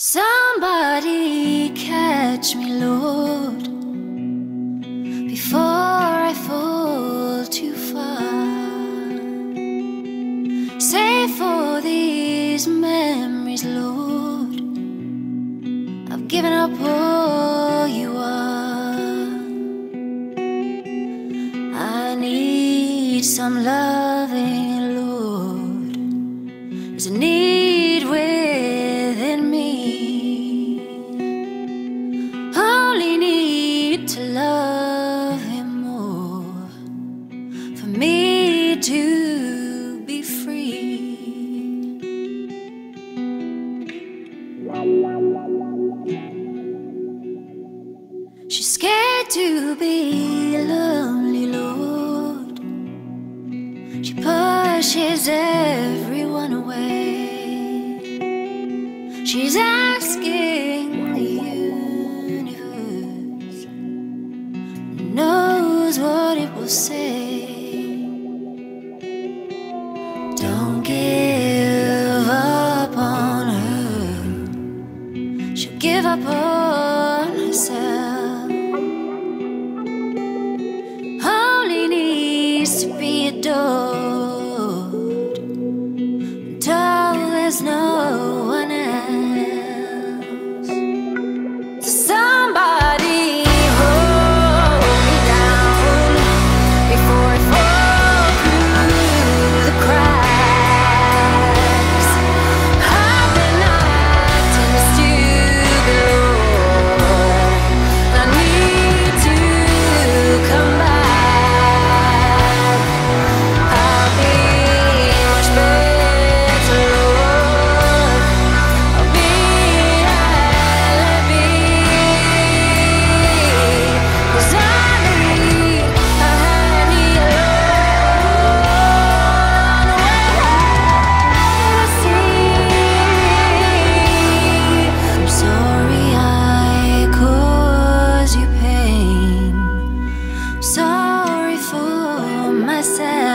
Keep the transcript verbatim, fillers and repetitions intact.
Somebody catch me, Lord, before I fall too far. Save for these memories, Lord, I've given up all you are. I need some loving, Lord. There's a need within me. Only need to love him more for me to be free. She's scared to be lonely, Lord. She pushes everyone away. She's asking the universe, knows what it will say. Don't give up on her, she'll give up on herself. Only needs to be adored until there's no one else. So somebody hold me down before I fall through the cracks. I've been acting stupid, Lord. I need to come back. I'll be much better, Lord. I'll be happy, 'cause I need a handy alone where I see. I'm sorry I caused you pain. Sorry for myself.